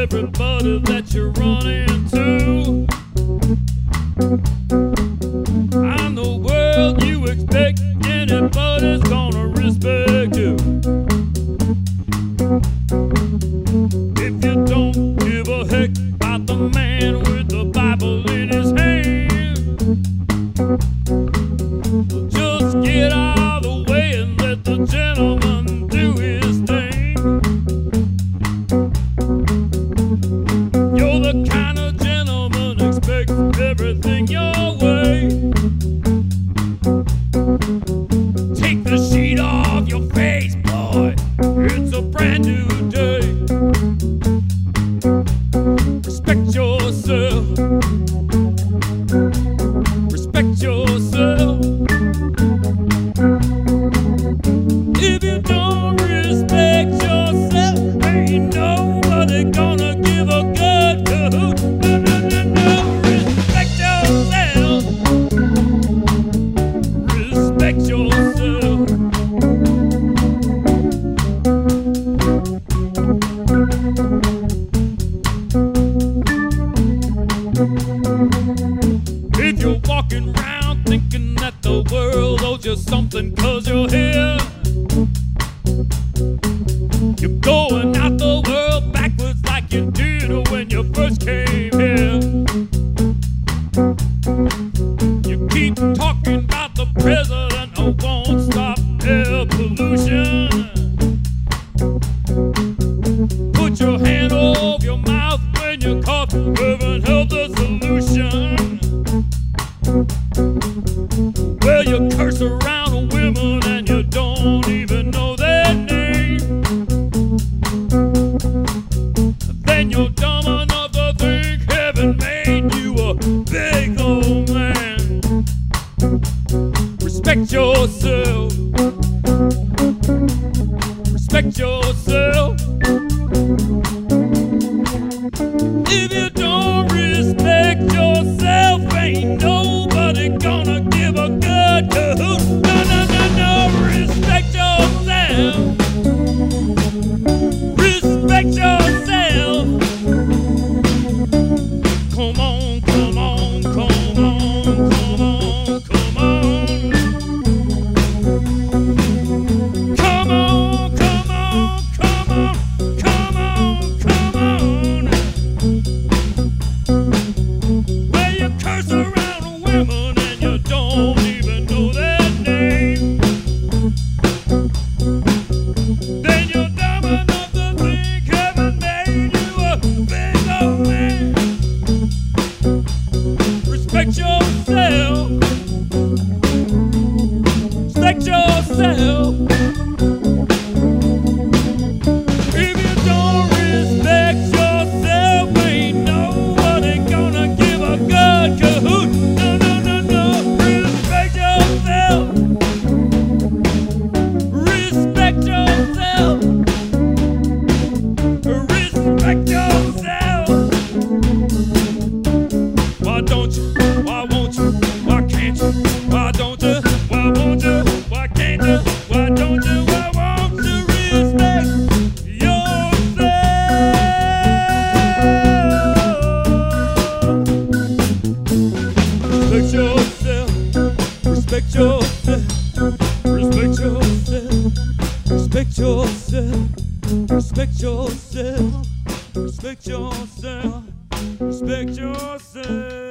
everybody that you run into. In the world you expect anybody's gonna respect you. If you don't give a heck about the man with the Bible in his hand, just get out of the way and let the gentleman do his thing. You're the kind of gentleman expects everything your way. Take the sheet off your face, boy. It's a brand new day. Respect yourself. Respect yourself. If you don't respect yourself, ain't nobody gonna give a good hoot. No, no, no, no. Respect yourself. Respect yourself. If you're walking around thinking that the world owes you something 'cause you're here, you're going out the world backwards like you did when you first came here. You keep talking about the president who won't stop air pollution. Put your hand over your mouth when you cough, heaven help the solution. Well, you curse around women and you don't even know their name. Then you're dumb enough to think heaven made you a big old man. Respect yourself. Respect yourself. If you don't respect yourself, ain't nobody gonna give a good hoot. No, no, no, no. Respect yourself. Respect yourself. Come on, come on, come on, come on, come on. Come on, come on, come on, come on, come on. Well, you curse around women and you don't even know their name. Then you're dumb enough to think heaven made you a big old man. Respect yourself. Respect yourself. If you don't respect yourself, ain't nobody gonna give a good cahoot. No, no, no, no. Respect yourself. Respect yourself. Respect yourself. Why don't you? Why won't you? Why can't you? Why don't you? Why won't you? Why can't you? Why don't you? Why won't you respect yourself? Respect yourself. Respect yourself. Respect yourself. Respect yourself. Respect yourself. Respect yourself. Respect yourself.